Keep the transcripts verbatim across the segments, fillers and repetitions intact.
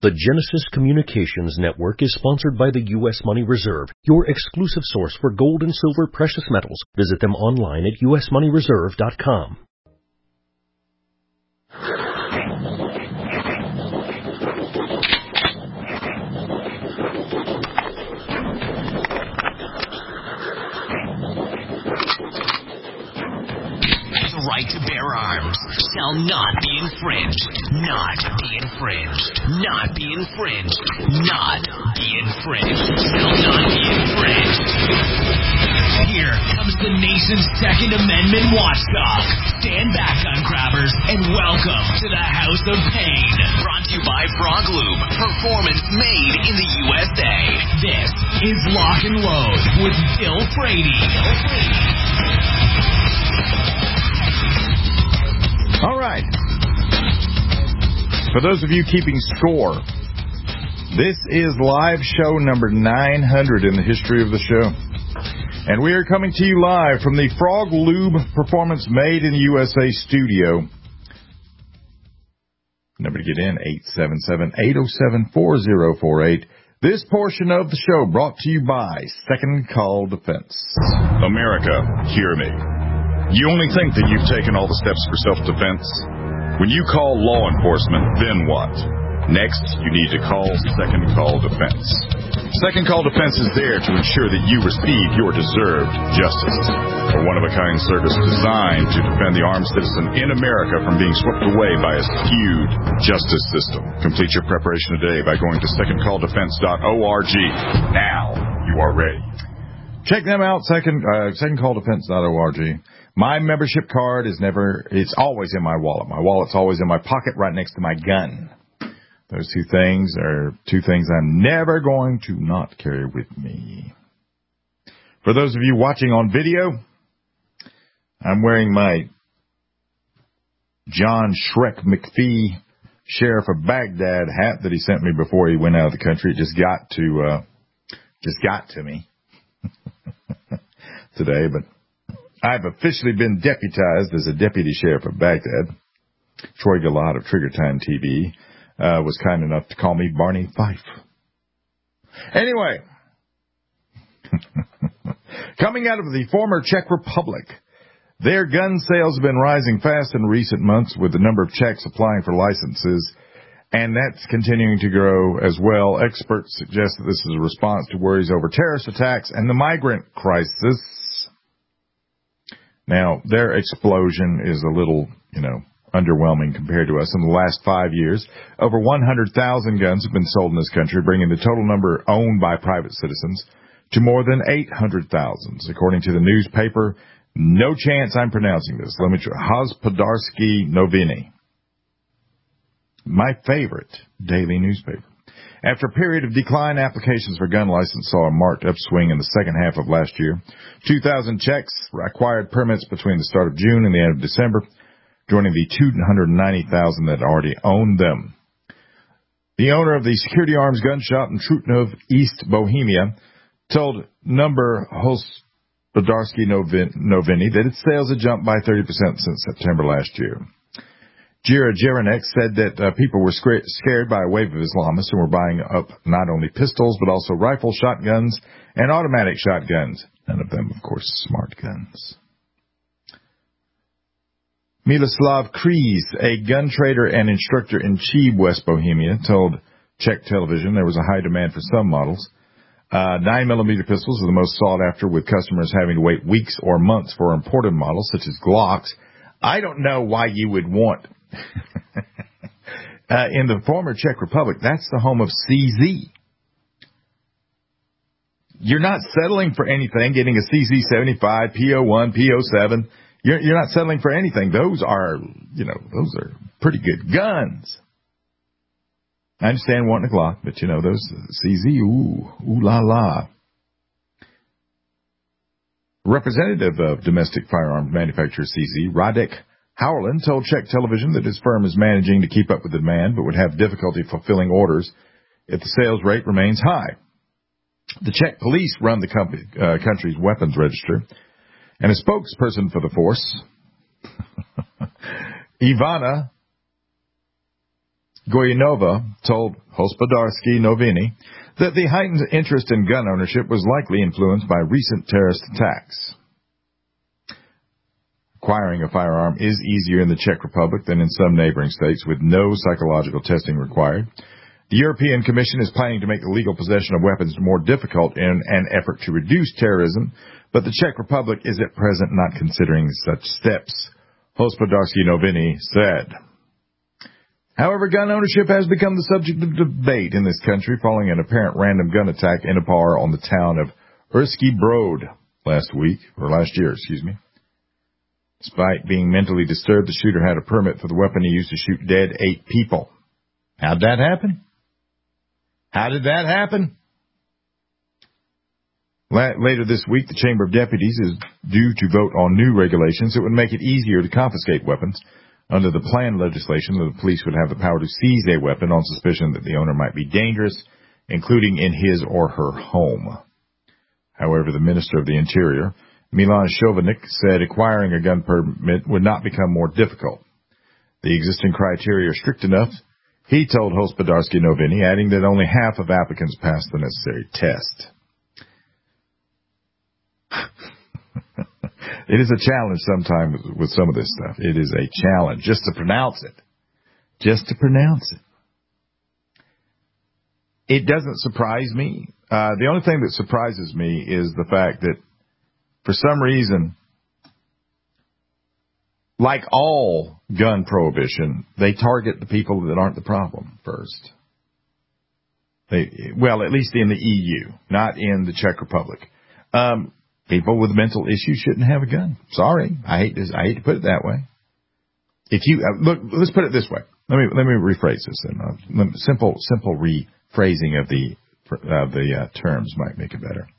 The Genesis Communications Network is sponsored by the U S Money Reserve, your exclusive source for gold and silver precious metals. Visit them online at u s money reserve dot com. Right to bear arms shall not be infringed, not be infringed, not be infringed, not be infringed, shall not be infringed. Here comes the nation's Second Amendment watchdog. Stand back, gun grabbers, and welcome to the House of Pain. Brought to you by Frog Lube, performance made in the U S A. This is Lock and Load with Bill Frady. Bill Frady. All right. For those of you keeping score, this is live show number nine hundred in the history of the show. And we are coming to you live from the Frog Lube Performance Made in the U S A studio. Number to get in, eight seven seven, eight oh seven, four oh four eight. This portion of the show brought to you by Second Call Defense. America, hear me. You only think that you've taken all the steps for self-defense? When you call law enforcement, then what? Next, you need to call Second Call Defense. Second Call Defense is there to ensure that you receive your deserved justice. A one-of-a-kind service designed to defend the armed citizen in America from being swept away by a skewed justice system. Complete your preparation today by going to second call defense dot org. Now, you are ready. Check them out, second, uh, second call defense dot org. My membership card is never, it's always in my wallet. My wallet's always in my pocket right next to my gun. Those two things are two things I'm never going to not carry with me. For those of you watching on video, I'm wearing my John Shrek McPhee Sheriff of Baghdad hat that he sent me before he went out of the country. It just got to, uh, just got to me today, but I've officially been deputized as a deputy sheriff of Baghdad. Troy Gillott of Trigger Time T V uh, was kind enough to call me Barney Fife. Anyway, coming out of the former Czech Republic, their gun sales have been rising fast in recent months with the number of Czechs applying for licenses, and that's continuing to grow as well. Experts suggest that this is a response to worries over terrorist attacks and the migrant crisis. Now, their explosion is a little, you know, underwhelming compared to us. In the last five years, over one hundred thousand guns have been sold in this country, bringing the total number owned by private citizens to more than eight hundred thousand, according to the newspaper. No chance I'm pronouncing this. Let me try. Hospodářské noviny. My favorite daily newspaper. After a period of decline, applications for gun license saw a marked upswing in the second half of last year. two thousand Czechs acquired permits between the start of June and the end of December, joining the two hundred ninety thousand that already owned them. The owner of the Security Arms gun shop in Trutnov, East Bohemia, told Number Hospodářské noviny that its sales had jumped by thirty percent since September last year. Jira Jaranek said that uh, people were scared by a wave of Islamists and were buying up not only pistols but also rifle shotguns and automatic shotguns. None of them, of course, smart guns. Miloslav Kriz, a gun trader and instructor in Cheb, West Bohemia, told Czech television there was a high demand for some models. Uh, nine millimeter pistols are the most sought after, with customers having to wait weeks or months for imported models such as Glocks. I don't know why you would want... uh, in the former Czech Republic, that's the home of C Z. You're not settling for anything, getting a C Z seventy-five, P O one, P O seven. You're, you're not settling for anything. Those are, you know, those are pretty good guns. I understand wanting a Glock, but, you know, those C Z, ooh, ooh la la. Representative of domestic firearm manufacturer C Z, Radek Howland, told Czech television that his firm is managing to keep up with the demand but would have difficulty fulfilling orders if the sales rate remains high. The Czech police run the company, uh, country's weapons register, and a spokesperson for the force, Ivana Goyanova told Hospodarsky Noviny that the heightened interest in gun ownership was likely influenced by recent terrorist attacks. Acquiring a firearm is easier in the Czech Republic than in some neighboring states, with no psychological testing required. The European Commission is planning to make the legal possession of weapons more difficult in an effort to reduce terrorism, but the Czech Republic is at present not considering such steps, Hospodarsky Noviny said. However, gun ownership has become the subject of debate in this country following an apparent random gun attack in a bar on the town of Ursky Brod last week, or last year, excuse me. Despite being mentally disturbed, the shooter had a permit for the weapon he used to shoot dead eight people. How'd that happen? How did that happen? Later this week, the Chamber of Deputies is due to vote on new regulations that would make it easier to confiscate weapons. Under the planned legislation, the police would have the power to seize a weapon on suspicion that the owner might be dangerous, including in his or her home. However, the Minister of the Interior, Milan Chovanec, said acquiring a gun permit would not become more difficult. The existing criteria are strict enough, he told Hospodarsky Noviny, adding that only half of applicants passed the necessary test. It is a challenge sometimes with some of this stuff. It is a challenge just to pronounce it. Just to pronounce it. It doesn't surprise me. Uh, the only thing that surprises me is the fact that for some reason, like all gun prohibition, they target the people that aren't the problem first. They, well, at least in the E U, not in the Czech Republic. Um, people with mental issues shouldn't have a gun. Sorry, I hate this. I hate to put it that way. If you uh, look, let's put it this way. Let me let me rephrase this. And uh, simple simple rephrasing of the of the uh, terms might make it better.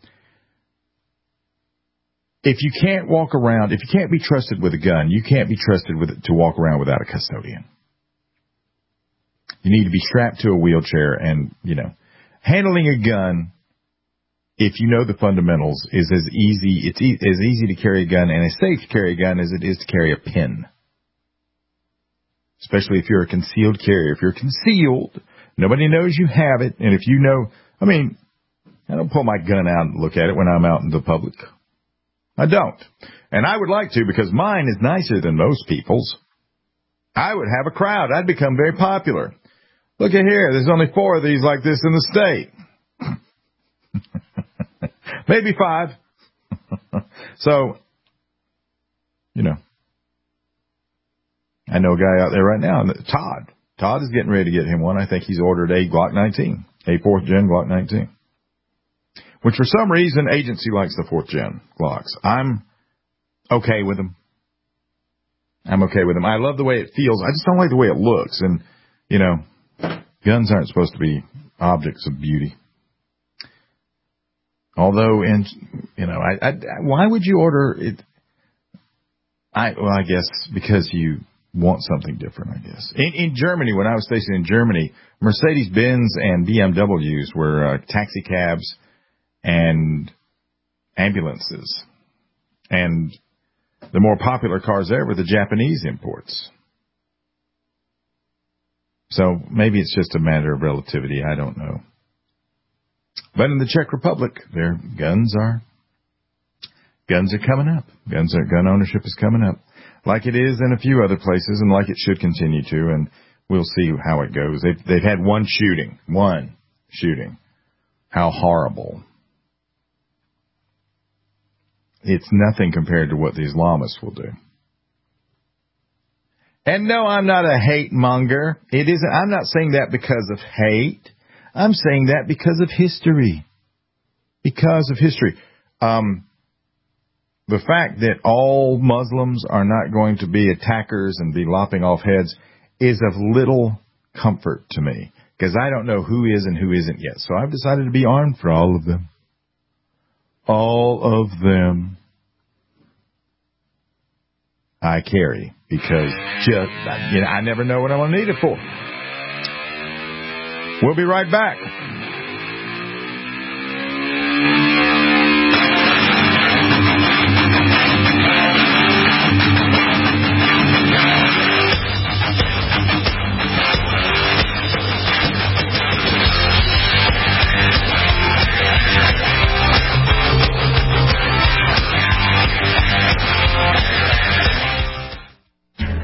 If you can't walk around, if you can't be trusted with a gun, you can't be trusted with it to walk around without a custodian. You need to be strapped to a wheelchair, and you know, handling a gun, if you know the fundamentals, is as easy. It's e- as easy to carry a gun and as safe to carry a gun as it is to carry a pin. Especially if you're a concealed carrier. If you're concealed, nobody knows you have it. And if you know, I mean, I don't pull my gun out and look at it when I'm out in the public. I don't. And I would like to, because mine is nicer than most people's. I would have a crowd. I'd become very popular. Look at here. There's only four of these like this in the state. Maybe five. So, you know. I know a guy out there right now, Todd. Todd is getting ready to get him one. I think he's ordered a Glock nineteen, a fourth gen Glock nineteen. Which for some reason, agency likes the fourth gen Glocks. I'm okay with them. I'm okay with them. I love the way it feels. I just don't like the way it looks. And, you know, guns aren't supposed to be objects of beauty. Although, in, you know, I, I, why would you order it? I, well, I guess because you want something different, I guess. In, in Germany, when I was stationed in Germany, Mercedes-Benz and B M Ws were uh, taxi cabs and ambulances. And the more popular cars there were the Japanese imports. So maybe it's just a matter of relativity. I don't know. But in the Czech Republic, their guns are guns are coming up. Guns are, gun ownership is coming up, like it is in a few other places, and like it should continue to. And we'll see how it goes. They've, they've had one shooting, one shooting. How horrible! It's nothing compared to what the Islamists will do. And no, I'm not a hate monger. It isn't. I'm not saying that because of hate. I'm saying that because of history. Because of history. Um, the fact that all Muslims are not going to be attackers and be lopping off heads is of little comfort to me. Because I don't know who is and who isn't yet. So I've decided to be armed for all of them. All of them. I carry. Because just, you know, I never know what I'm going to need it for. We'll be right back.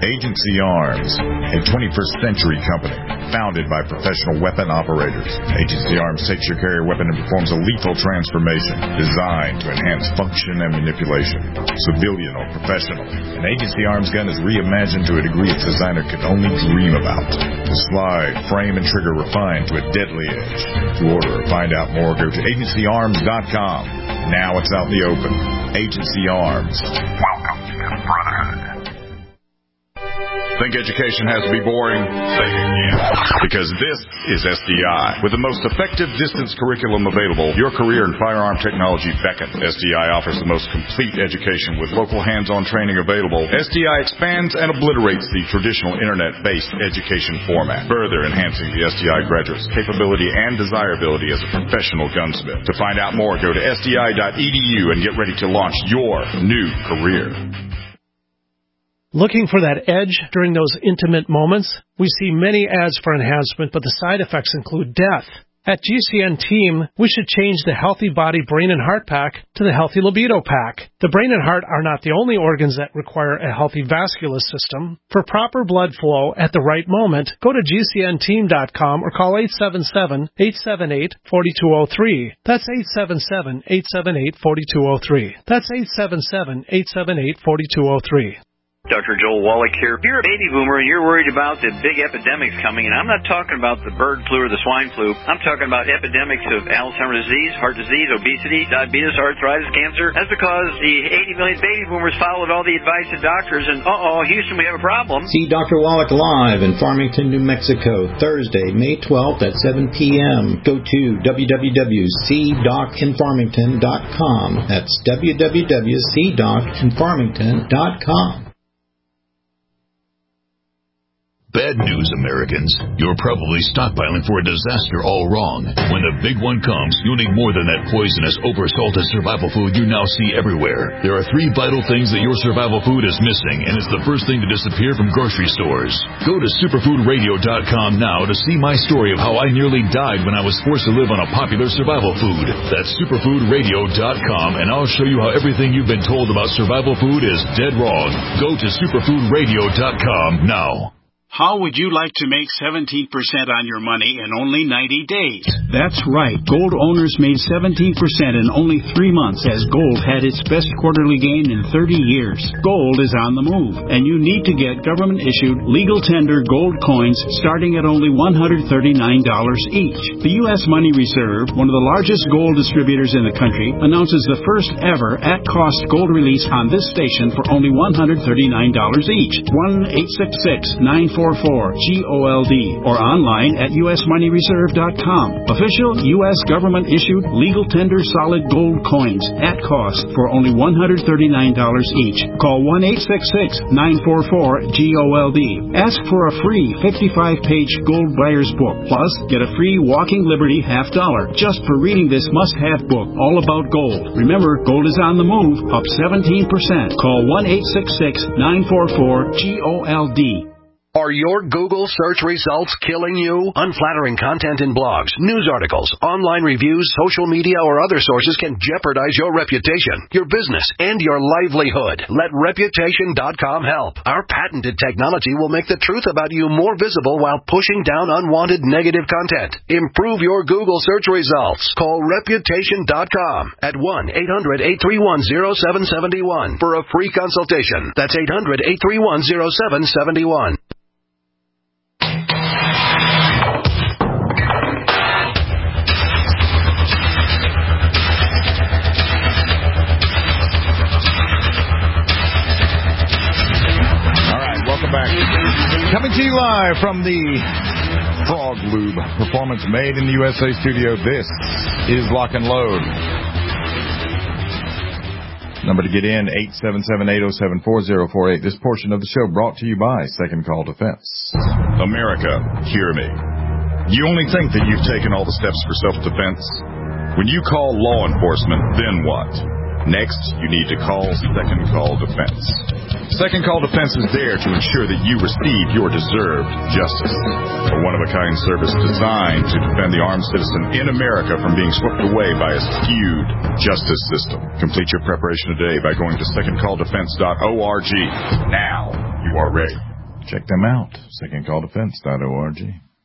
Agency Arms, a twenty-first century company founded by professional weapon operators. Agency Arms takes your carrier weapon and performs a lethal transformation designed to enhance function and manipulation. Civilian or professional, an Agency Arms gun is reimagined to a degree its designer could only dream about. The slide, frame, and trigger refined to a deadly edge. To order or find out more, go to agency arms dot com. Now it's out in the open. Agency Arms. Welcome to the Brotherhood. Think education has to be boring? Say it again. Because this is S D I. With the most effective distance curriculum available, your career in firearm technology beckons. S D I offers the most complete education with local hands-on training available. S D I expands and obliterates the traditional internet-based education format, further enhancing the S D I graduate's capability and desirability as a professional gunsmith. To find out more, go to S D I dot E D U and get ready to launch your new career. Looking for that edge during those intimate moments? We see many ads for enhancement, but the side effects include death. At G C N Team, we should change the Healthy Body Brain and Heart Pack to the Healthy Libido Pack. The brain and heart are not the only organs that require a healthy vascular system. For proper blood flow at the right moment, go to G C N team dot com or call eight seven seven, eight seven eight, four two zero three. That's eight seven seven, eight seven eight, four two zero three. That's eight seven seven, eight seven eight, four two zero three. Doctor Joel Wallach here. If you're a baby boomer and you're worried about the big epidemics coming, and I'm not talking about the bird flu or the swine flu, I'm talking about epidemics of Alzheimer's disease, heart disease, obesity, diabetes, arthritis, cancer. That's because the eighty million baby boomers followed all the advice of doctors, and uh-oh, Houston, we have a problem. See Doctor Wallach live in Farmington, New Mexico, Thursday, May twelfth at seven p.m. Go to w w w dot c doc in farmington dot com. That's w w w dot c doc in farmington dot com. Bad news, Americans. You're probably stockpiling for a disaster all wrong. When the big one comes, you'll need more than that poisonous, oversalted survival food you now see everywhere. There are three vital things that your survival food is missing, and it's the first thing to disappear from grocery stores. Go to superfood radio dot com now to see my story of how I nearly died when I was forced to live on a popular survival food. That's superfood radio dot com, and I'll show you how everything you've been told about survival food is dead wrong. Go to superfood radio dot com now. How would you like to make seventeen percent on your money in only ninety days? That's right. Gold owners made seventeen percent in only three months as gold had its best quarterly gain in thirty years. Gold is on the move, and you need to get government-issued legal tender gold coins starting at only one hundred thirty-nine dollars each. The U S Money Reserve, one of the largest gold distributors in the country, announces the first ever at-cost gold release on this station for only one hundred thirty-nine dollars each. one eight six six, nine four four, G O L D or online at U S money reserve dot com. Official U S government-issued legal tender solid gold coins at cost for only one hundred thirty-nine dollars each. Call one eight six six, nine four four, G O L D. Ask for a free fifty-five page gold buyer's book. Plus, get a free Walking Liberty half dollar just for reading this must-have book all about gold. Remember, gold is on the move, up seventeen percent. Call one eight six six, nine four four, G O L D. Are your Google search results killing you? Unflattering content in blogs, news articles, online reviews, social media, or other sources can jeopardize your reputation, your business, and your livelihood. Let reputation dot com help. Our patented technology will make the truth about you more visible while pushing down unwanted negative content. Improve your Google search results. Call reputation dot com at one eight hundred, eight three one, zero seven seven one for a free consultation. That's eight hundred, eight three one, zero seven seven one. Coming to you live from the Frog Lube Performance Made in the U S A studio, this is Lock and Load. Number to get in, eight seven seven, eight oh seven, four oh four eight. This portion of the show brought to you by Second Call Defense. America, hear me. You only think that you've taken all the steps for self-defense? When you call law enforcement, then what? Next, you need to call Second Call Defense. Second Call Defense is there to ensure that you receive your deserved justice. A one-of-a-kind service designed to defend the armed citizen in America from being swept away by a skewed justice system. Complete your preparation today by going to second call defense dot org. Now you are ready. Check them out, second call defense dot org.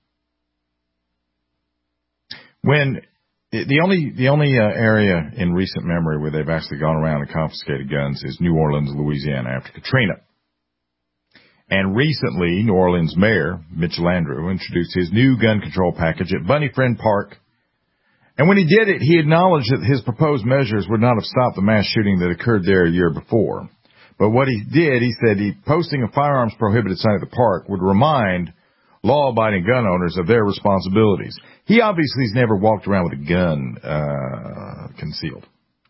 When the only the only uh, area in recent memory where they've actually gone around and confiscated guns is New Orleans, Louisiana, after Katrina. And recently, New Orleans Mayor Mitch Landrieu introduced his new gun control package at Bunny Friend Park. And when he did it, he acknowledged that his proposed measures would not have stopped the mass shooting that occurred there a year before. But what he did, he said he posting a firearms prohibited sign at the park would remind law-abiding gun owners of their responsibilities. He obviously has never walked around with a gun uh, concealed.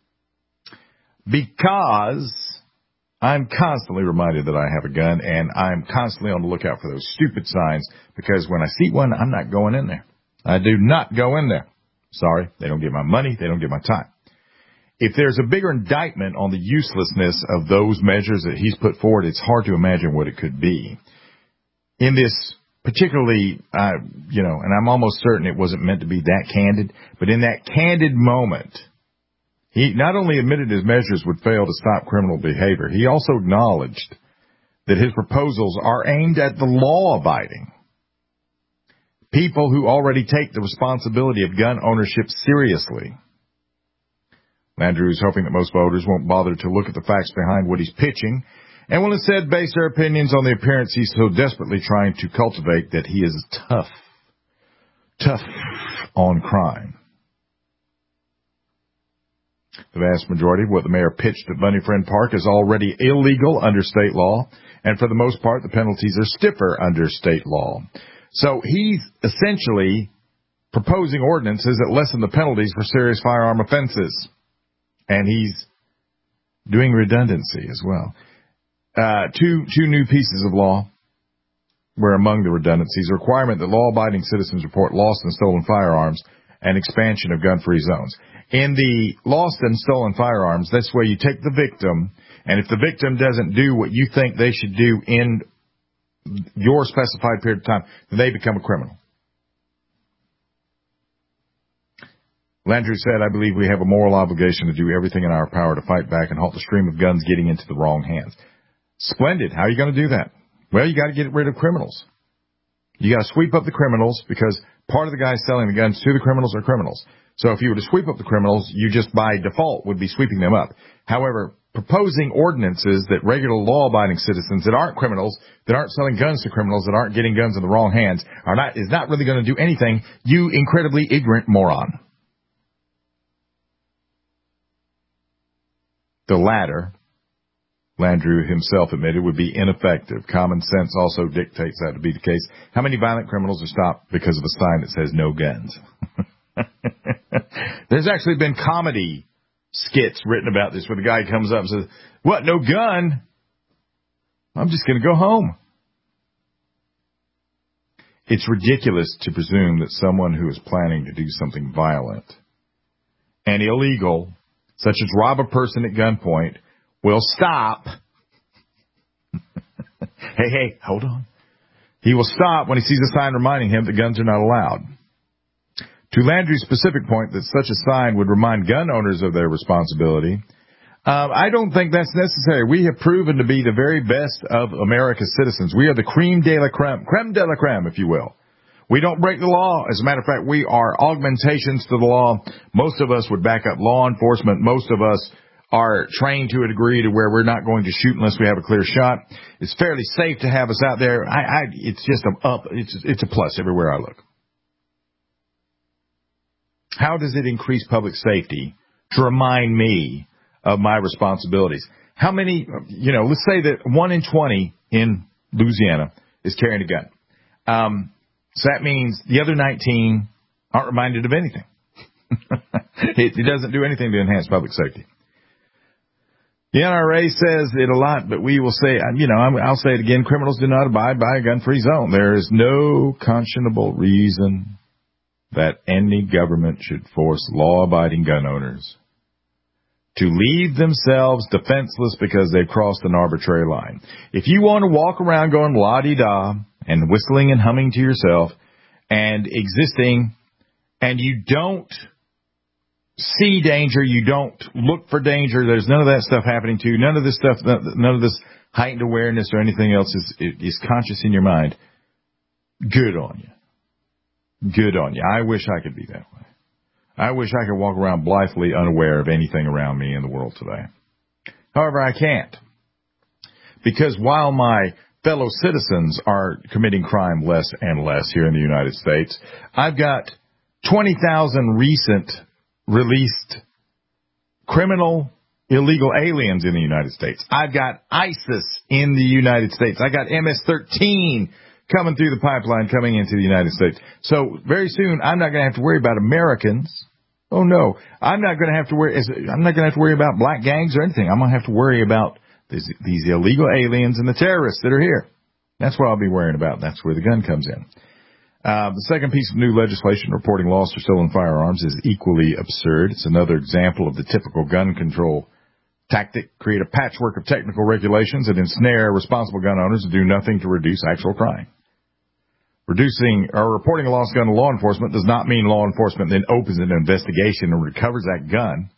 Because I'm constantly reminded that I have a gun, and I'm constantly on the lookout for those stupid signs, because when I see one, I'm not going in there. I do not go in there. Sorry, they don't get my money, they don't get my time. If there's a bigger indictment on the uselessness of those measures that he's put forward, it's hard to imagine what it could be. In this particularly, uh, you know, and I'm almost certain it wasn't meant to be that candid, but in that candid moment, he not only admitted his measures would fail to stop criminal behavior, he also acknowledged that his proposals are aimed at the law-abiding people who already take the responsibility of gun ownership seriously. Landrieu is hoping that most voters won't bother to look at the facts behind what he's pitching and will instead base their opinions on the appearance he's so desperately trying to cultivate that he is tough, tough on crime. The vast majority of what the mayor pitched at Bunny Friend Park is already illegal under state law, and for the most part, the penalties are stiffer under state law. So he's essentially proposing ordinances that lessen the penalties for serious firearm offenses. And he's doing redundancy as well. Uh, two, two new pieces of law were among the redundancies: a requirement that law-abiding citizens report lost and stolen firearms and expansion of gun-free zones. In the lost and stolen firearms, that's where you take the victim, and if the victim doesn't do what you think they should do in your specified period of time, then they become a criminal. Landrieu said, "I believe we have a moral obligation to do everything in our power to fight back and halt the stream of guns getting into the wrong hands." Splendid. How are you going to do that? Well, you got to get rid of criminals. You got to sweep up the criminals, because part of the guys selling the guns to the criminals are criminals. So if you were to sweep up the criminals, you just by default would be sweeping them up. However, proposing ordinances that regular law-abiding citizens that aren't criminals, that aren't selling guns to criminals, that aren't getting guns in the wrong hands, are not is not really going to do anything, you incredibly ignorant moron. The latter, Landrieu himself admitted, would be ineffective. Common sense also dictates that to be the case. How many violent criminals are stopped because of a sign that says no guns? There's actually been comedy skits written about this where the guy comes up and says, "What, no gun? I'm just going to go home." It's ridiculous to presume that someone who is planning to do something violent and illegal, such as rob a person at gunpoint, will stop. hey, hey, hold on. He will stop when he sees a sign reminding him that guns are not allowed. To Landrieu's specific point that such a sign would remind gun owners of their responsibility, uh, I don't think that's necessary. We have proven to be the very best of America's citizens. We are the creme de la creme, creme de la creme, if you will. We don't break the law. As a matter of fact, we are augmentations to the law. Most of us would back up law enforcement. Most of us are trained to a degree to where we're not going to shoot unless we have a clear shot. It's fairly safe to have us out there. I, I, it's just a up. It's, it's a plus everywhere I look. How does it increase public safety to remind me of my responsibilities? How many, you know, let's say that one in twenty in Louisiana is carrying a gun. Um, so that means the other nineteen aren't reminded of anything. it, it doesn't do anything to enhance public safety. The N R A says it a lot, but we will say, you know, I'll say it again, criminals do not abide by a gun-free zone. There is no conscionable reason that any government should force law-abiding gun owners to leave themselves defenseless because they've crossed an arbitrary line. If you want to walk around going la-di-da and whistling and humming to yourself and existing, and you don't see danger. You don't look for danger. There's none of that stuff happening to you. None of this stuff, none of this heightened awareness or anything else is, is conscious in your mind. Good on you. Good on you. I wish I could be that way. I wish I could walk around blithely unaware of anything around me in the world today. However, I can't. Because while my fellow citizens are committing crime less and less here in the United States, I've got twenty thousand recent released criminal illegal aliens in the United States. I've got ISIS in the United States. I got M S thirteen coming through the pipeline coming into the United States. So very soon I'm not going to have to worry about Americans. Oh no, I'm not going to have to worry. I'm not going to have to worry about black gangs or anything. I'm going to have to worry about these, these illegal aliens and the terrorists that are here. That's what I'll be worrying about. That's where the gun comes in. Uh, the second piece of new legislation reporting lost or stolen firearms is equally absurd. It's another example of the typical gun control tactic: create a patchwork of technical regulations that ensnare responsible gun owners and do nothing to reduce actual crime. Reducing or reporting a lost gun to law enforcement does not mean law enforcement then opens an investigation and recovers that gun.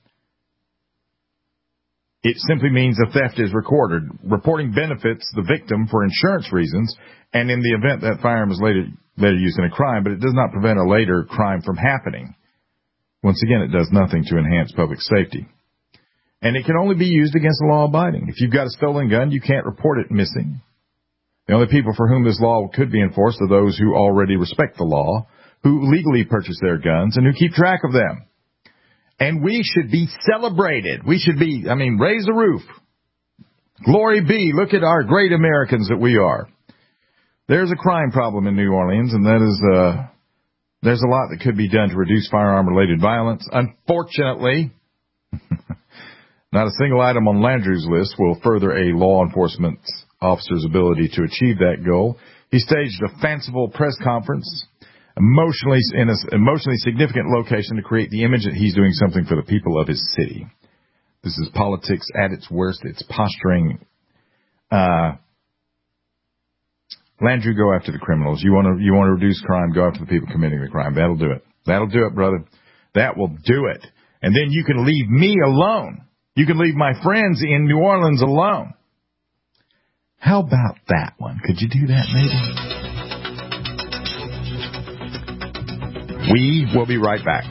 It simply means the theft is recorded. Reporting benefits the victim for insurance reasons and in the event that firearm is later, later used in a crime, but it does not prevent a later crime from happening. Once again, it does nothing to enhance public safety. And it can only be used against the law abiding. If you've got a stolen gun, you can't report it missing. The only people for whom this law could be enforced are those who already respect the law, who legally purchase their guns, and who keep track of them. And we should be celebrated. We should be, I mean, raise the roof. Glory be. Look at our great Americans that we are. There's a crime problem in New Orleans, and that is, uh, there's a lot that could be done to reduce firearm-related violence. Unfortunately, not a single item on Landrieu's list will further a law enforcement officer's ability to achieve that goal. He staged a fanciful press conference emotionally in an emotionally significant location to create the image that he's doing something for the people of his city. This is politics at its worst. It's posturing. Uh, Landrieu, go after the criminals. You want to you want to reduce crime, go after the people committing the crime. That'll do it. That'll do it, brother. That will do it. And then you can leave me alone. You can leave my friends in New Orleans alone. How about that one? Could you do that maybe? We will be right back.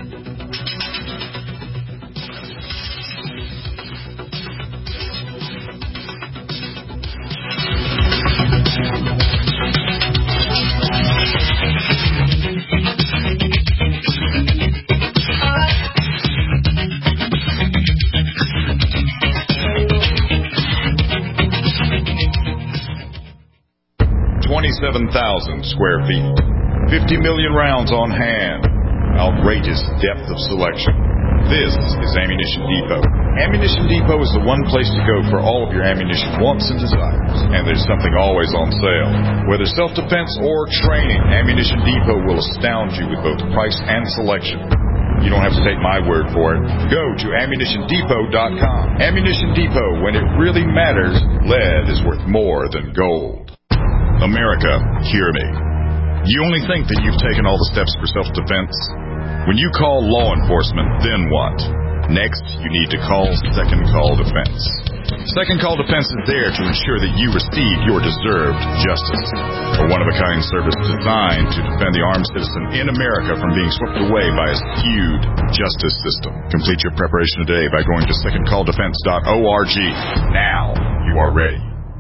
twenty-seven thousand square feet. fifty million rounds on hand. Outrageous depth of selection. This is Ammunition Depot. Ammunition Depot is the one place to go for all of your ammunition wants and desires. And there's something always on sale. Whether self-defense or training, Ammunition Depot will astound you with both price and selection. You don't have to take my word for it. Go to ammunition depot dot com. Ammunition Depot, when it really matters, lead is worth more than gold. America, hear me. You only think that you've taken all the steps for self-defense? When you call law enforcement, then what? Next, you need to call Second Call Defense. Second Call Defense is there to ensure that you receive your deserved justice. A one-of-a-kind service designed to defend the armed citizen in America from being swept away by a skewed justice system. Complete your preparation today by going to second call defense dot org. Now you are ready.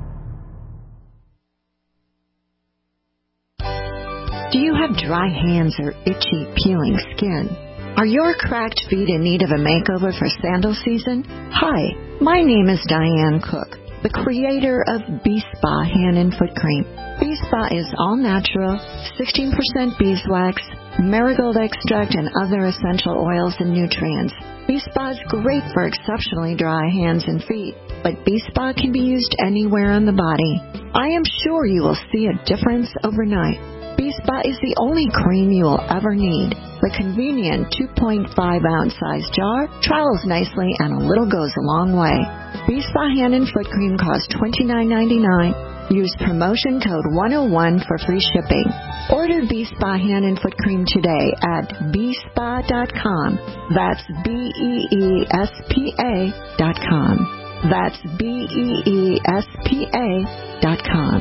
Do you have dry hands or itchy, peeling skin? Are your cracked feet in need of a makeover for sandal season? Hi, my name is Diane Cook, the creator of B-Spa Hand and Foot Cream. B-Spa is all natural, sixteen percent beeswax, marigold extract, and other essential oils and nutrients. B-Spa is great for exceptionally dry hands and feet, but B-Spa can be used anywhere on the body. I am sure you will see a difference overnight. B-Spa is the only cream you will ever need. The convenient two point five ounce size jar travels nicely and a little goes a long way. B-Spa Hand and Foot Cream costs twenty-nine ninety-nine. Use promotion code one oh one for free shipping. Order B-Spa Hand and Foot Cream today at B spa dot com. That's B E E S P A dot com. That's B E E S P A dot com.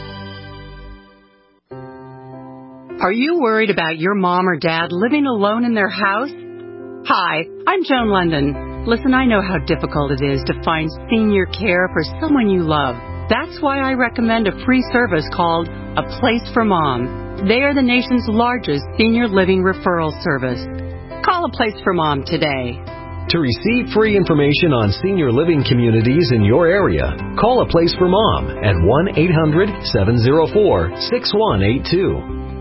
Are you worried about your mom or dad living alone in their house? Hi, I'm Joan London. Listen, I know how difficult it is to find senior care for someone you love. That's why I recommend a free service called A Place for Mom. They are the nation's largest senior living referral service. Call A Place for Mom today. To receive free information on senior living communities in your area, call A Place for Mom at one eight hundred seven oh four six one eight two.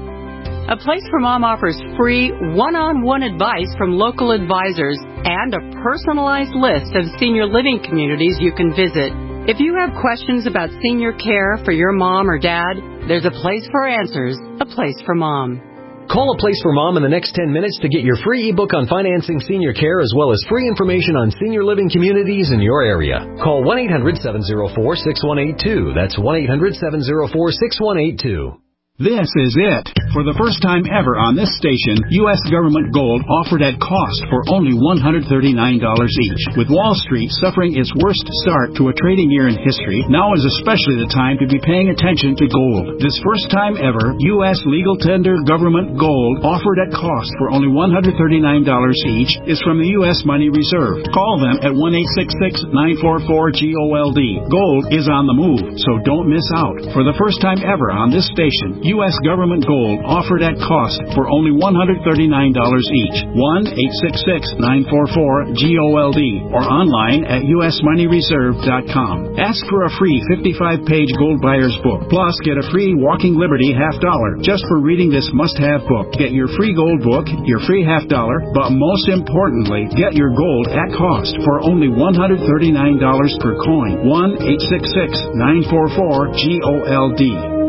A Place for Mom offers free one-on-one advice from local advisors and a personalized list of senior living communities you can visit. If you have questions about senior care for your mom or dad, there's a place for answers, A Place for Mom. Call A Place for Mom in the next ten minutes to get your free ebook on financing senior care as well as free information on senior living communities in your area. Call one eight hundred seven oh four six one eight two. That's one eight hundred seven oh four six one eight two. This is it. For the first time ever on this station, U S government gold offered at cost for only one hundred thirty-nine dollars each. With Wall Street suffering its worst start to a trading year in history, now is especially the time to be paying attention to gold. This first time ever, U S legal tender government gold offered at cost for only one hundred thirty-nine dollars each is from the U S Money Reserve. Call them at one eight six six nine four four G O L D. Gold is on the move, so don't miss out. For the first time ever on this station, U S government gold offered at cost for only one hundred thirty-nine dollars each. one eight six six nine four four G O L D or online at U S money reserve dot com. Ask for a free fifty-five page gold buyer's book. Plus, get a free Walking Liberty half dollar just for reading this must-have book. Get your free gold book, your free half dollar, but most importantly, get your gold at cost for only one hundred thirty-nine dollars per coin. one eight six six nine four four G O L D.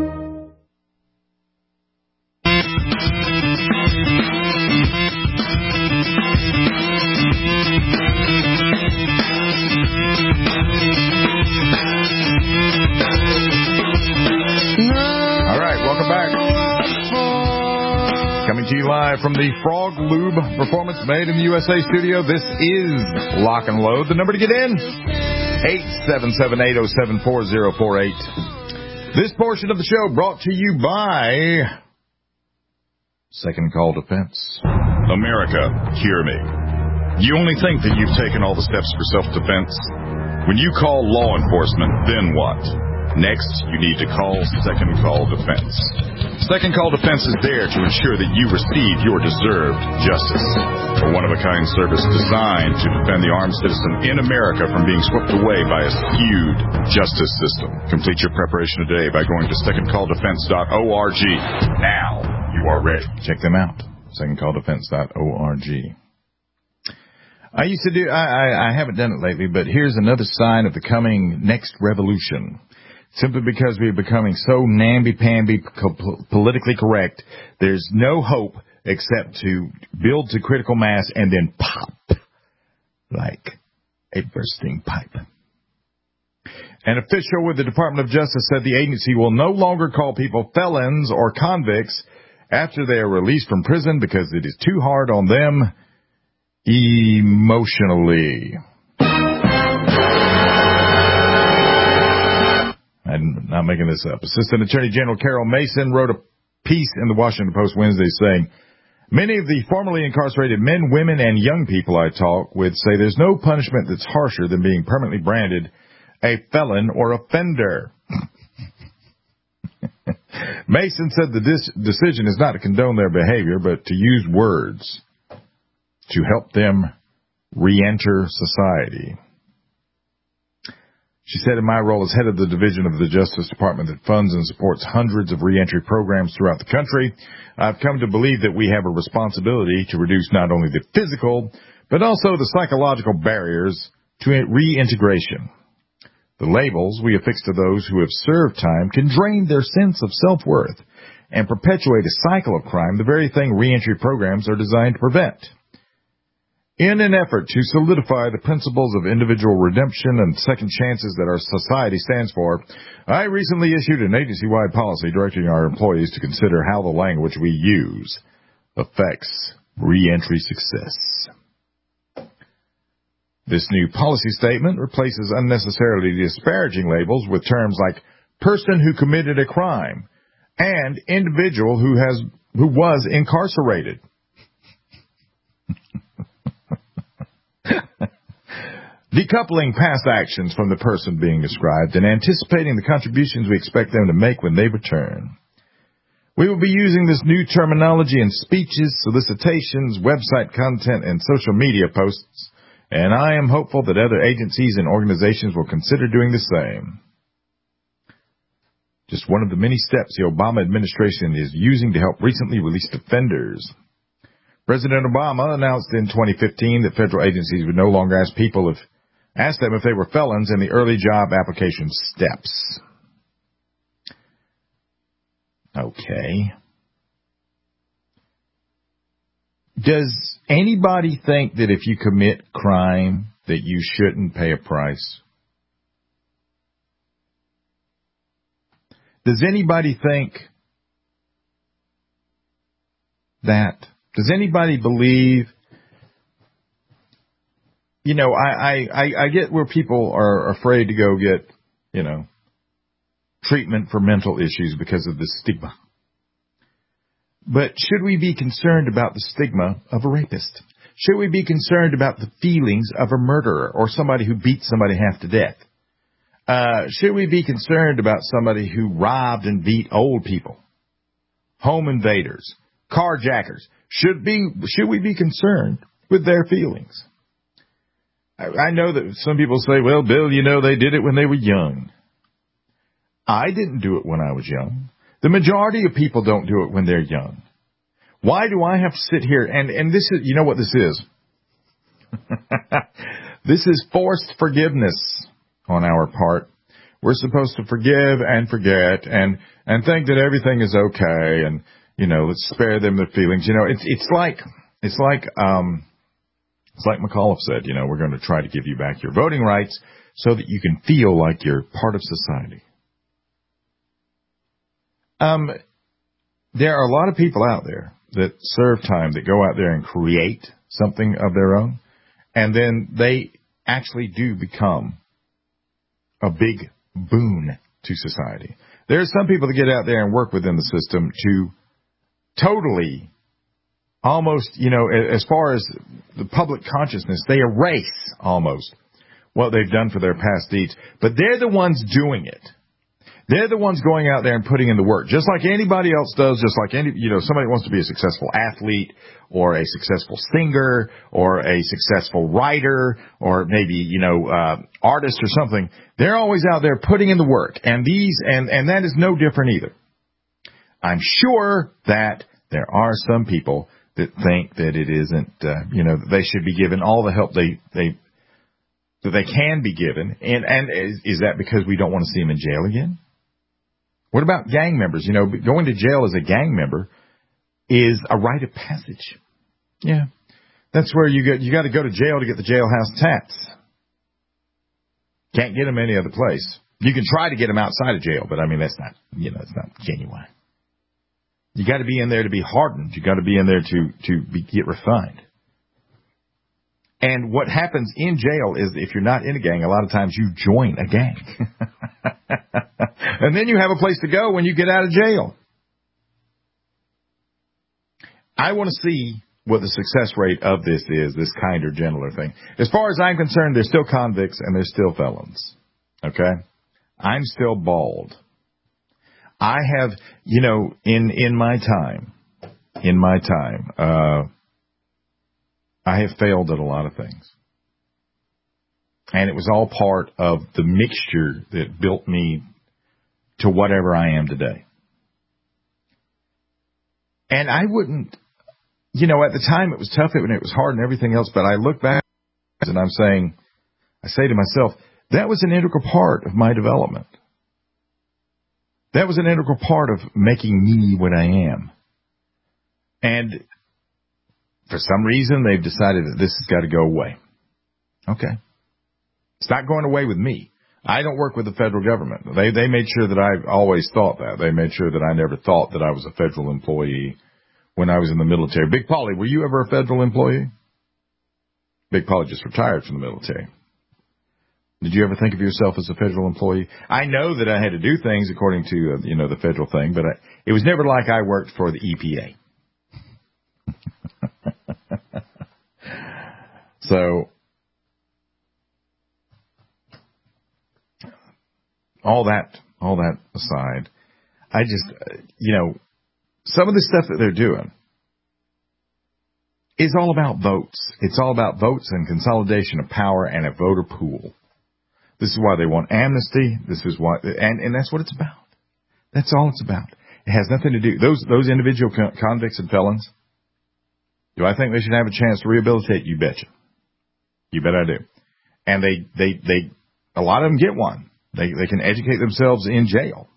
To you live from the Frog Lube Performance Made in the U S A studio. This is Lock and Load. The number to get in, eight seven seven, eight oh seven, four oh four eight. This portion of the show brought to you by Second Call Defense. America, hear me. You only think that you've taken all the steps for self-defense. When you call law enforcement, then what? Next, you need to call Second Call Defense. Second Call Defense is there to ensure that you receive your deserved justice. A one-of-a-kind service designed to defend the armed citizen in America from being swept away by a skewed justice system. Complete your preparation today by going to second call defense dot org. Now you are ready. Check them out. second call defense dot org. I used to do, I, I, I haven't done it lately, but here's another sign of the coming next revolution. Simply because we are becoming so namby-pamby politically correct, there's no hope except to build to critical mass and then pop like a bursting pipe. An official with the Department of Justice said the agency will no longer call people felons or convicts after they are released from prison because it is too hard on them emotionally. I'm not making this up. Assistant Attorney General Carol Mason wrote a piece in the Washington Post Wednesday saying, many of the formerly incarcerated men, women, and young people I talk with say there's no punishment that's harsher than being permanently branded a felon or offender. Mason said the dis- decision is not to condone their behavior, but to use words to help them re-enter society. She said, in my role as head of the division of the Justice Department that funds and supports hundreds of reentry programs throughout the country, I've come to believe that we have a responsibility to reduce not only the physical, but also the psychological barriers to reintegration. The labels we affix to those who have served time can drain their sense of self-worth and perpetuate a cycle of crime, the very thing reentry programs are designed to prevent. In an effort to solidify the principles of individual redemption and second chances that our society stands for, I recently issued an agency-wide policy directing our employees to consider how the language we use affects reentry success. This new policy statement replaces unnecessarily disparaging labels with terms like person who committed a crime and individual who has who was incarcerated. Decoupling past actions from the person being described and anticipating the contributions we expect them to make when they return. We will be using this new terminology in speeches, solicitations, website content, and social media posts, and I am hopeful that other agencies and organizations will consider doing the same. Just one of the many steps the Obama administration is using to help recently released offenders. President Obama announced in twenty fifteen that federal agencies would no longer ask people if ask them if they were felons in the early job application steps. Okay. Does anybody think that if you commit crime that you shouldn't pay a price? Does anybody think that? Does anybody believe? You know, I, I, I get where people are afraid to go get, you know, treatment for mental issues because of the stigma. But should we be concerned about the stigma of a rapist? Should we be concerned about the feelings of a murderer or somebody who beat somebody half to death? Uh, should we be concerned about somebody who robbed and beat old people? Home invaders, carjackers. Should be, should we be concerned with their feelings? I know that some people say, well, Bill, you know, they did it when they were young. I didn't do it when I was young. The majority of people don't do it when they're young. Why do I have to sit here? And, and this is, you know what this is? This is forced forgiveness on our part. We're supposed to forgive and forget and, and think that everything is okay and, you know, let's spare them their feelings. You know, it's, it's like, it's like, um, It's like McAuliffe said, you know, we're going to try to give you back your voting rights so that you can feel like you're part of society. Um, there are a lot of people out there that serve time, that go out there and create something of their own, and then they actually do become a big boon to society. There are some people that get out there and work within the system to totally almost, you know, as far as the public consciousness, they erase almost what they've done for their past deeds. But they're the ones doing it. They're the ones going out there and putting in the work, just like anybody else does, just like any, you know, somebody wants to be a successful athlete or a successful singer or a successful writer or maybe, you know, uh, artist or something. They're always out there putting in the work. And these, and, and that is no different either. I'm sure that there are some people that think that it isn't, uh, you know, that they should be given all the help they, they, that they can be given. And, and is, is that because we don't want to see them in jail again? What about gang members? You know, going to jail as a gang member is a rite of passage. Yeah. That's where you get, you got to go to jail to get the jailhouse tats. Can't get them any other place. You can try to get them outside of jail, but I mean, that's not, you know, it's not genuine. You got to be in there to be hardened. You got to be in there to, to be, get refined. And what happens in jail is if you're not in a gang, a lot of times you join a gang. And then you have a place to go when you get out of jail. I want to see what the success rate of this is, this kinder, gentler thing. As far as I'm concerned, they're still convicts and they're still felons. Okay? I'm still bald. I have, you know, in, in my time, in my time, uh, I have failed at a lot of things. And it was all part of the mixture that built me to whatever I am today. And I wouldn't, you know, at the time it was tough and it was hard and everything else, but I look back and I'm saying, I say to myself, that was an integral part of my development. That was an integral part of making me what I am. And for some reason, they've decided that this has got to go away. Okay. It's not going away with me. I don't work with the federal government. They they made sure that I always thought that. They made sure that I never thought that I was a federal employee when I was in the military. Big Paulie, were you ever a federal employee? Big Paulie just retired from the military. Did you ever think of yourself as a federal employee? I know that I had to do things according to, uh, you know, the federal thing, but I, it was never like I worked for the E P A. So, all that, all that aside, I just, uh, you know, some of the stuff that they're doing is all about votes. It's all about votes and consolidation of power and a voter pool. This is why they want amnesty. This is why, and, and that's what it's about. That's all it's about. It has nothing to do, those, those individual convicts and felons, do I think they should have a chance to rehabilitate? You betcha. You bet I do. And they, they, they, a lot of them get one. They, they can educate themselves in jail.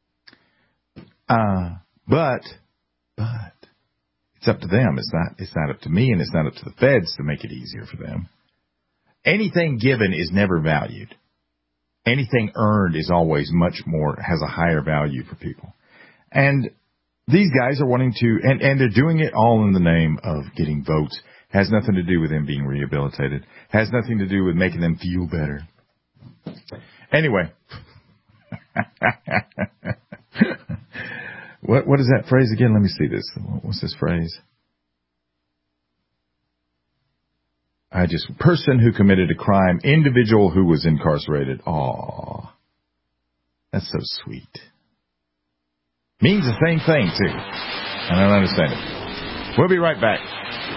Uh, but, but, it's up to them. It's not, it's not up to me, and it's not up to the feds to make it easier for them. Anything given is never valued. Anything earned is always much more, has a higher value for people. And these guys are wanting to, and, and they're doing it all in the name of getting votes. Has nothing to do with them being rehabilitated. Has nothing to do with making them feel better. Anyway. what what is that phrase again? Let me see this. What's this phrase? I just, person who committed a crime, individual who was incarcerated. Aw. That's so sweet. Means the same thing, too. I don't understand it. We'll be right back.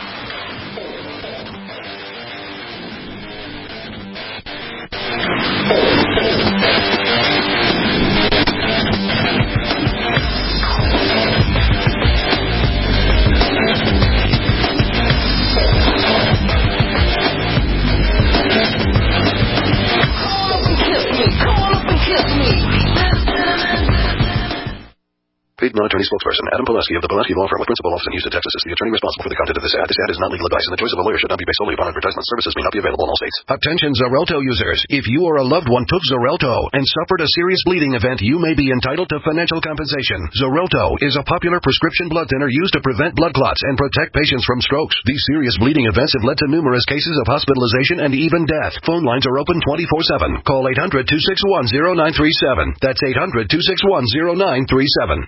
Paid non-attorney spokesperson Adam Pulaski of the Pulaski Law Firm with principal office in Houston, Texas is the attorney responsible for the content of this ad. This ad is not legal advice, and the choice of a lawyer should not be based solely upon advertisement. Services may not be available in all states. Attention Xarelto users. If you or a loved one took Xarelto and suffered a serious bleeding event, you may be entitled to financial compensation. Xarelto is a popular prescription blood thinner used to prevent blood clots and protect patients from strokes. These serious bleeding events have led to numerous cases of hospitalization and even death. Phone lines are open twenty-four seven. Call eight hundred, two six one, zero nine three seven. That's eight hundred, two six one, zero nine three seven.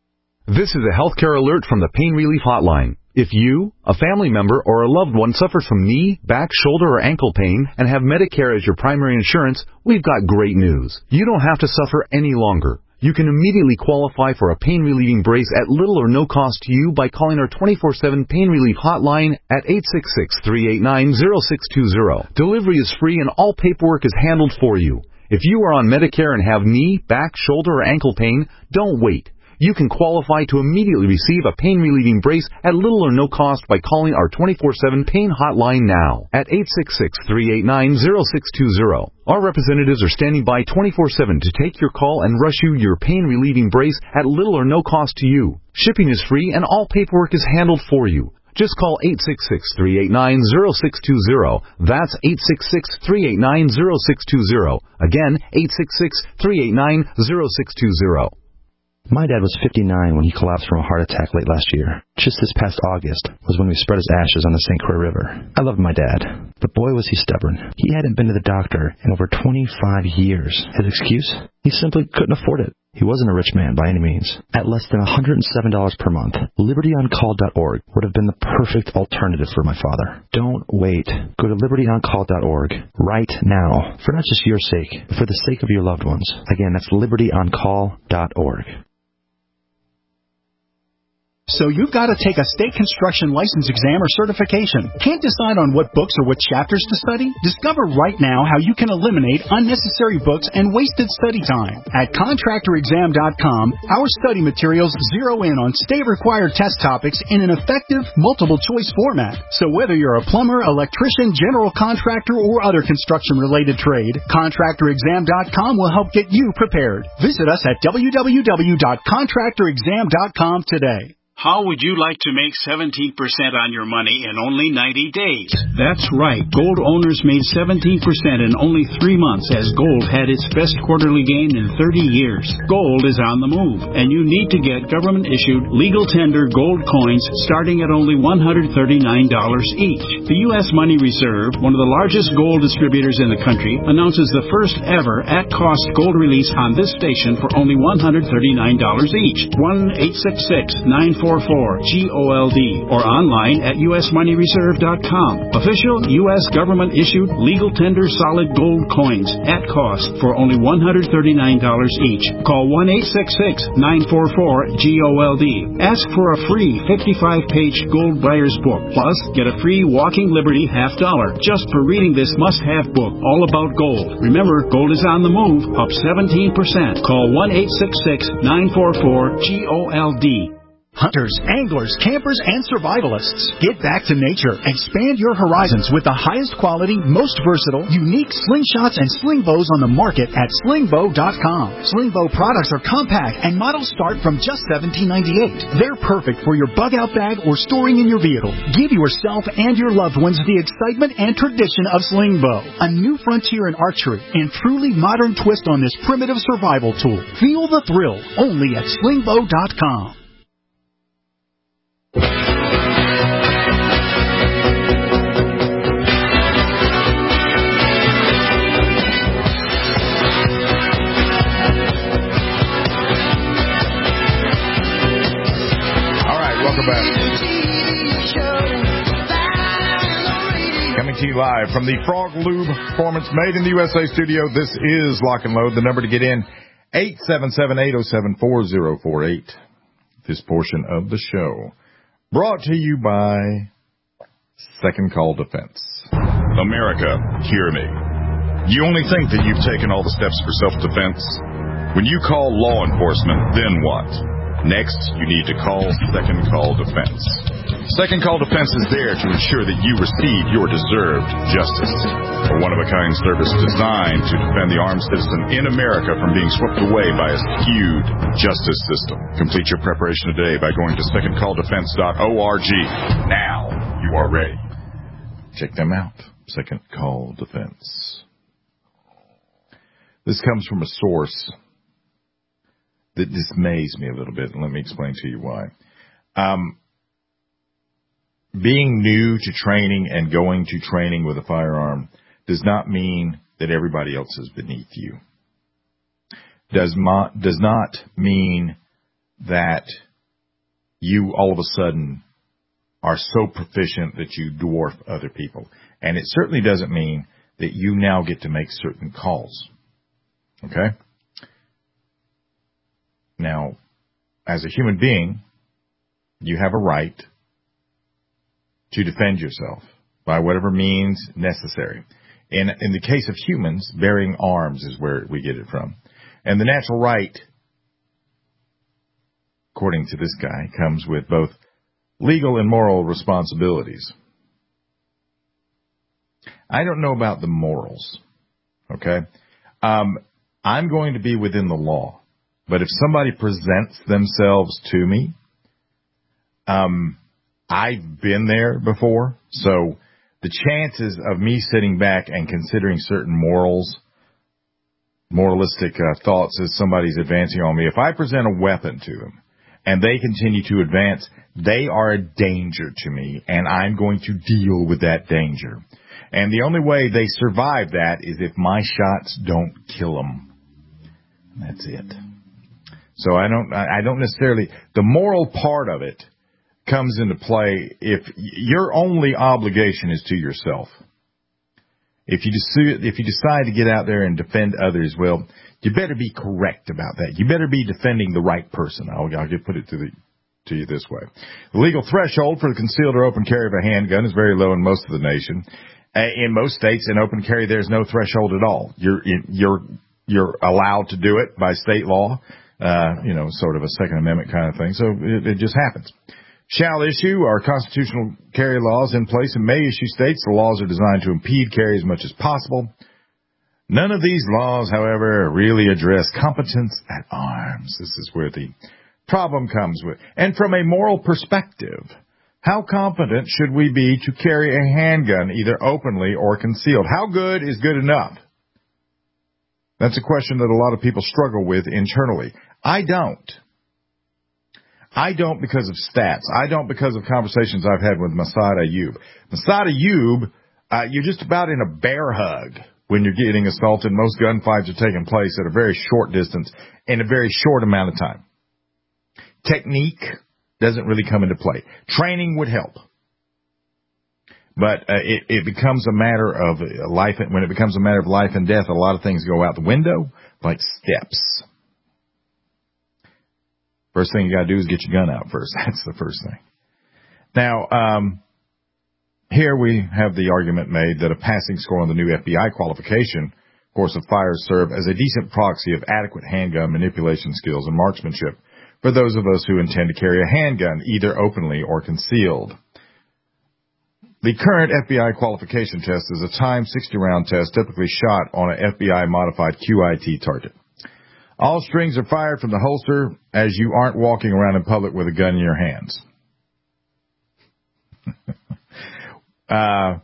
This is a healthcare alert from the Pain Relief Hotline. If you, a family member, or a loved one suffers from knee, back, shoulder, or ankle pain and have Medicare as your primary insurance, we've got great news. You don't have to suffer any longer. You can immediately qualify for a pain-relieving brace at little or no cost to you by calling our twenty-four seven Pain Relief Hotline at eight six six, three eight nine, zero six two zero. Delivery is free and all paperwork is handled for you. If you are on Medicare and have knee, back, shoulder, or ankle pain, don't wait. You can qualify to immediately receive a pain-relieving brace at little or no cost by calling our twenty-four seven Pain Hotline now at eight six six, three eight nine, zero six two zero. Our representatives are standing by twenty-four seven to take your call and rush you your pain-relieving brace at little or no cost to you. Shipping is free and all paperwork is handled for you. Just call eight six six, three eight nine, zero six two zero. That's eight six six, three eight nine, zero six two zero. Again, eight six six, three eight nine, zero six two zero. My dad was fifty-nine when he collapsed from a heart attack late last year. Just this past August was when we spread his ashes on the Saint Croix River. I loved my dad, but boy was he stubborn. He hadn't been to the doctor in over twenty-five years. His excuse? He simply couldn't afford it. He wasn't a rich man by any means. At less than one hundred seven dollars per month, liberty on call dot org would have been the perfect alternative for my father. Don't wait. Go to liberty on call dot org right now, for not just your sake, but for the sake of your loved ones. Again, that's liberty on call dot org. So you've got to take a state construction license exam or certification. Can't decide on what books or what chapters to study? Discover right now how you can eliminate unnecessary books and wasted study time. At contractor exam dot com, our study materials zero in on state-required test topics in an effective, multiple-choice format. So whether you're a plumber, electrician, general contractor, or other construction-related trade, contractor exam dot com will help get you prepared. Visit us at w w w dot contractor exam dot com today. How would you like to make seventeen percent on your money in only ninety days? That's right. Gold owners made seventeen percent in only three months as gold had its best quarterly gain in thirty years. Gold is on the move, and you need to get government-issued, legal tender gold coins starting at only one hundred thirty-nine dollars each. The U S Money Reserve, one of the largest gold distributors in the country, announces the first ever at-cost gold release on this station for only one hundred thirty-nine dollars each. one eight six six, nine four four, G O L D or online at U S money reserve dot com. Official U S government-issued legal tender solid gold coins at cost for only one hundred thirty-nine dollars each. Call one eight six six, nine four four, G O L D. Ask for a free fifty-five page gold buyer's book. Plus, get a free Walking Liberty half dollar just for reading this must-have book all about gold. Remember, gold is on the move, up seventeen percent. Call one eight six six, nine four four, G O L D. Hunters, anglers, campers, and survivalists. Get back to nature. Expand your horizons with the highest quality, most versatile, unique slingshots and sling bows on the market at sling bow dot com. Sling bow products are compact and models start from just seventeen ninety-eight. They're perfect for your bug out bag or storing in your vehicle. Give yourself and your loved ones the excitement and tradition of sling bow. A new frontier in archery and truly modern twist on this primitive survival tool. Feel the thrill only at sling bow dot com. Coming to you live from the Frog Lube Performance Made in the U S A studio. This is Lock and Load. The number to get in, eight seven seven, eight oh seven, four oh four eight. This portion of the show brought to you by Second Call Defense. America, hear me. You only think that you've taken all the steps for self-defense? When you call law enforcement, then what? Next, you need to call Second Call Defense. Second Call Defense is there to ensure that you receive your deserved justice. A one-of-a-kind service designed to defend the armed citizen in America from being swept away by a skewed justice system. Complete your preparation today by going to second call defense dot org. Now you are ready. Check them out. Second Call Defense. This comes from a source that dismays me a little bit, and let me explain to you why. Um, being new to training and going to training with a firearm does not mean that everybody else is beneath you. Does not, does not mean that you all of a sudden are so proficient that you dwarf other people. And it certainly doesn't mean that you now get to make certain calls. Okay? Now, as a human being, you have a right to defend yourself by whatever means necessary. In, in the case of humans, bearing arms is where we get it from. And the natural right, according to this guy, comes with both legal and moral responsibilities. I don't know about the morals, okay? Um, I'm going to be within the law. But if somebody presents themselves to me, um, I've been there before. So the chances of me sitting back and considering certain morals, moralistic uh, thoughts as somebody's advancing on me, if I present a weapon to them and they continue to advance, they are a danger to me, and I'm going to deal with that danger. And the only way they survive that is if my shots don't kill them. That's it. So I don't, I don't necessarily, the moral part of it comes into play if your only obligation is to yourself. If you decide, if you decide to get out there and defend others, well, you better be correct about that. You better be defending the right person. I'll, I'll put it to the, to you this way. The legal threshold for the concealed or open carry of a handgun is very low in most of the nation. In most states, in open carry, there's no threshold at all. You're, you're, you're allowed to do it by state law. Uh, you know, sort of a Second Amendment kind of thing. So it, it just happens. Shall issue are constitutional carry laws in place and may issue states. The laws are designed to impede carry as much as possible. None of these laws, however, really address competence at arms. This is where the problem comes with. And from a moral perspective, how competent should we be to carry a handgun, either openly or concealed? How good is good enough? That's a question that a lot of people struggle with internally. I don't. I don't because of stats. I don't because of conversations I've had with Massad Ayoob. Massad Ayoob, uh, you're just about in a bear hug when you're getting assaulted. Most gunfights are taking place at a very short distance in a very short amount of time. Technique doesn't really come into play. Training would help. But uh, it, it becomes a matter of life. When it becomes a matter of life and death, a lot of things go out the window, like steps. First thing you got to do is get your gun out first. That's the first thing. Now, um, here we have the argument made that a passing score on the new F B I qualification course of fire serve as a decent proxy of adequate handgun manipulation skills and marksmanship for those of us who intend to carry a handgun, either openly or concealed. The current F B I qualification test is a timed sixty round test typically shot on an F B I-modified Q I T target. All strings are fired from the holster as you aren't walking around in public with a gun in your hands. uh,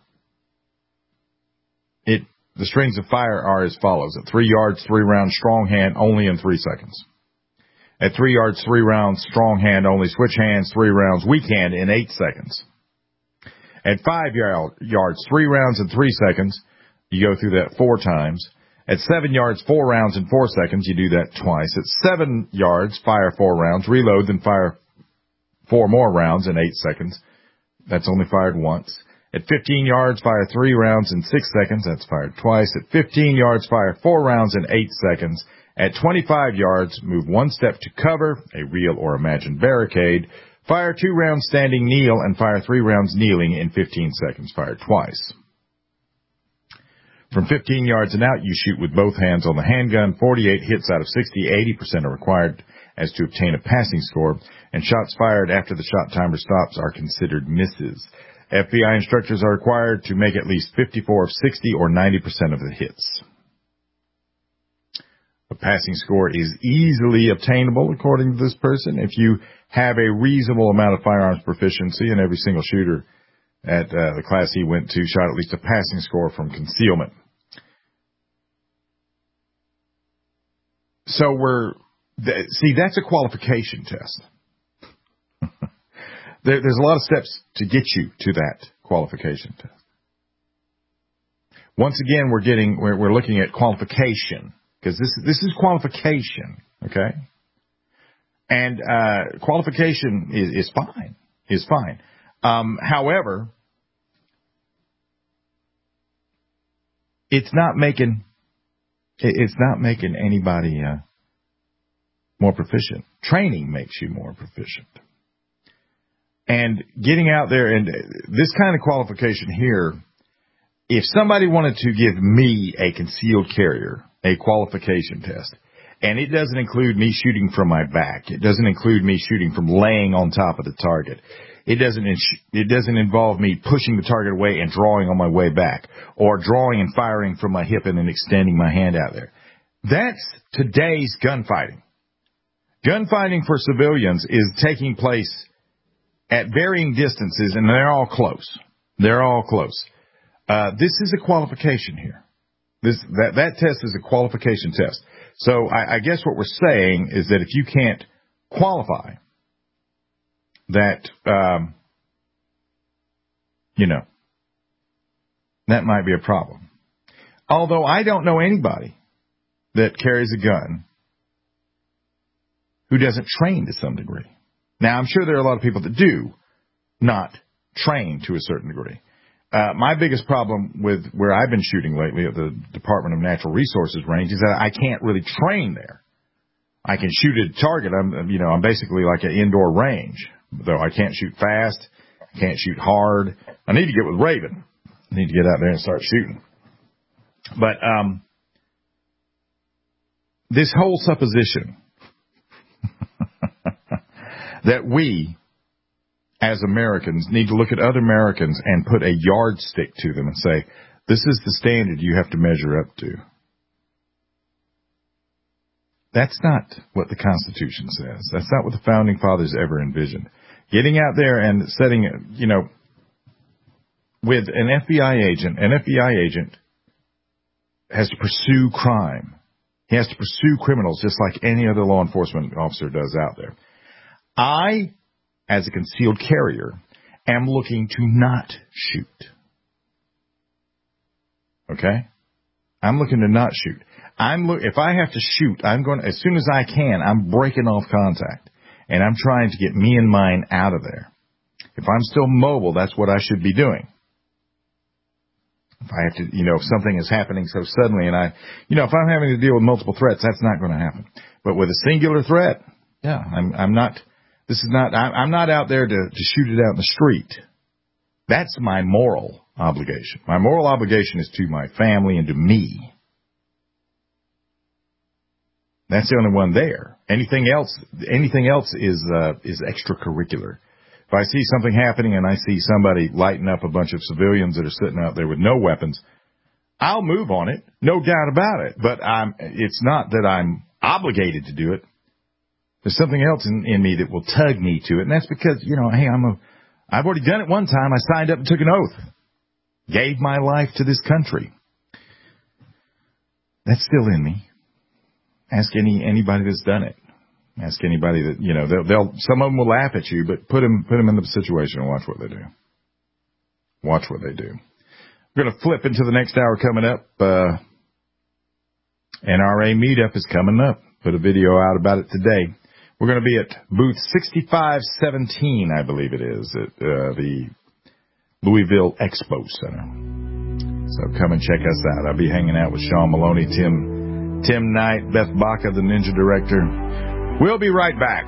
it the strings of fire are as follows. At three yards, three rounds, strong hand, only in three seconds. At three yards, three rounds, strong hand only, switch hands, three rounds, weak hand in eight seconds. At five yards, three rounds in three seconds, you go through that four times. At seven yards, four rounds in four seconds, you do that twice. At seven yards, fire four rounds, reload, then fire four more rounds in eight seconds. That's only fired once. At fifteen yards, fire three rounds in six seconds. That's fired twice. At fifteen yards, fire four rounds in eight seconds. At twenty-five yards, move one step to cover, a real or imagined barricade. Fire two rounds standing, kneel, and fire three rounds kneeling in fifteen seconds. Fired twice. From fifteen yards and out, you shoot with both hands on the handgun. forty-eight hits out of sixty, eighty percent are required as to obtain a passing score, and shots fired after the shot timer stops are considered misses. F B I instructors are required to make at least fifty-four of sixty or ninety percent of the hits. A passing score is easily obtainable, according to this person, if you have a reasonable amount of firearms proficiency, and every single shooter at uh, the class he went to shot at least a passing score from concealment. So we're, see, that's a qualification test. there, there's a lot of steps to get you to that qualification test. Once again, we're getting, we're, we're looking at qualification, because this, this is qualification, okay? And, uh, qualification is, is fine, is fine. Um, however, it's not making, it's not making anybody, uh, more proficient. Training makes you more proficient. And getting out there, and this kind of qualification here, if somebody wanted to give me a concealed carrier, a qualification test, and it doesn't include me shooting from my back, it doesn't include me shooting from laying on top of the target, it doesn't, it doesn't involve me pushing the target away and drawing on my way back, or drawing and firing from my hip and then extending my hand out there. That's today's gunfighting. Gunfighting for civilians is taking place at varying distances, and they're all close. They're all close. Uh, this is a qualification here. This that that test is a qualification test. So I, I guess what we're saying is that if you can't qualify, that um, you know, that might be a problem. Although I don't know anybody that carries a gun who doesn't train to some degree. Now, I'm sure there are a lot of people that do not train to a certain degree. Uh, my biggest problem with where I've been shooting lately at the Department of Natural Resources range is that I can't really train there. I can shoot at a target. I'm, you know, I'm basically like an indoor range, though I can't shoot fast. I can't shoot hard. I need to get with Raven. I need to get out there and start shooting. But, um, this whole supposition that we, as Americans, need to look at other Americans and put a yardstick to them and say, this is the standard you have to measure up to. That's not what the Constitution says. That's not what the Founding Fathers ever envisioned. Getting out there and setting, you know, with an F B I agent, an F B I agent has to pursue crime. He has to pursue criminals just like any other law enforcement officer does out there. I, as a concealed carrier, am looking to not shoot. Okay? I'm looking to not shoot. I'm look, if I have to shoot, I'm going to, as soon as I can, I'm breaking off contact. And I'm trying to get me and mine out of there. If I'm still mobile, that's what I should be doing. If I have to, you know, if something is happening so suddenly and I, you know, if I'm having to deal with multiple threats, that's not going to happen. But with a singular threat, yeah, I'm, I'm not, this is not, I'm not out there to, to shoot it out in the street. That's my moral obligation. My moral obligation is to my family and to me. That's the only one there. Anything else, anything else is, uh, is extracurricular. If I see something happening and I see somebody lighting up a bunch of civilians that are sitting out there with no weapons, I'll move on it, no doubt about it. But I'm, it's not that I'm obligated to do it. There's something else in, in me that will tug me to it, and that's because, you know, hey, I'm a, I've already done it one time. I signed up and took an oath, gave my life to this country. That's still in me. Ask any anybody that's done it. Ask anybody that, you know, they'll, they'll, some of them will laugh at you, but put them, put them in the situation and watch what they do. Watch what they do. We're going to flip into the next hour coming up. Uh, N R A meetup is coming up. Put a video out about it today. We're going to be at booth sixty-five seventeen, I believe it is, at uh, the Louisville Expo Center. So come and check us out. I'll be hanging out with Sean Maloney, Tim, Tim Knight, Beth Baca, the Ninja Director. We'll be right back.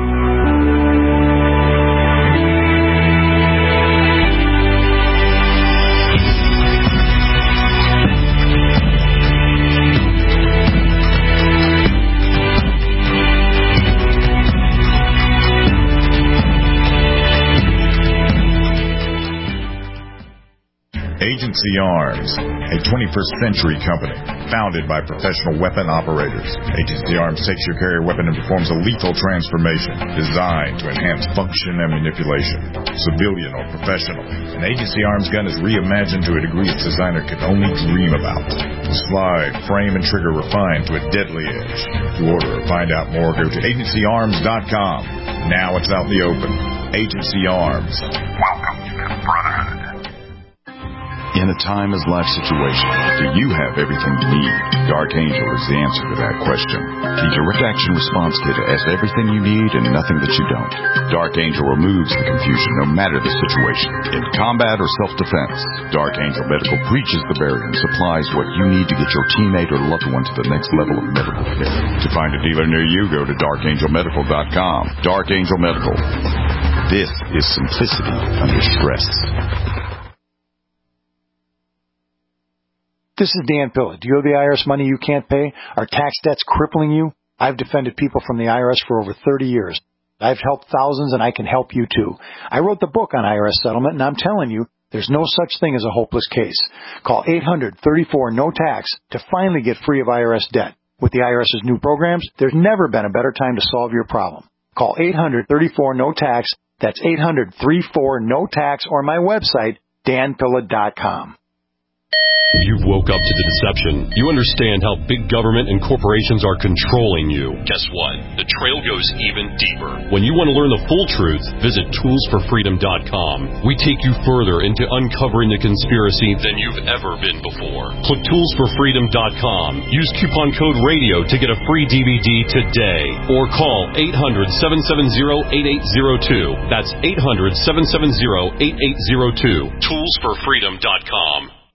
Agency Arms, a twenty-first century company founded by professional weapon operators. Agency Arms takes your carrier weapon and performs a lethal transformation designed to enhance function and manipulation. Civilian or professional, an Agency Arms gun is reimagined to a degree its designer could only dream about. Slide, frame, and trigger refined to a deadly edge. To order or find out more, go to agency arms dot com. Now it's out in the open. Agency Arms. Welcome to the Brotherhood. In a time as life situation, do you have everything you need? Dark Angel is the answer to that question. The Direct Action Response Kit has everything you need and nothing that you don't. Dark Angel removes the confusion no matter the situation. In combat or self-defense, Dark Angel Medical breaches the barrier and supplies what you need to get your teammate or loved one to the next level of medical care. To find a dealer near you, go to dark angel medical dot com. Dark Angel Medical. This is simplicity under stress. This is Dan Pilla. Do you owe the I R S money you can't pay? Are tax debts crippling you? I've defended people from the I R S for over thirty years. I've helped thousands, and I can help you too. I wrote the book on I R S settlement, and I'm telling you, there's no such thing as a hopeless case. Call eight hundred thirty-four no tax to finally get free of I R S debt. With the IRS's new programs, there's never been a better time to solve your problem. Call eight hundred thirty-four no tax. That's eight hundred thirty-four no tax, or my website, dan pilla dot com. You've woke up to the deception. You understand how big government and corporations are controlling you. Guess what? The trail goes even deeper. When you want to learn the full truth, visit tools for freedom dot com. We take you further into uncovering the conspiracy than you've ever been before. Click tools for freedom dot com. Use coupon code RADIO to get a free D V D today. Or call eight hundred, seven seven zero, eight eight zero two. That's eight hundred, seven seven zero, eight eight zero two. tools for freedom dot com.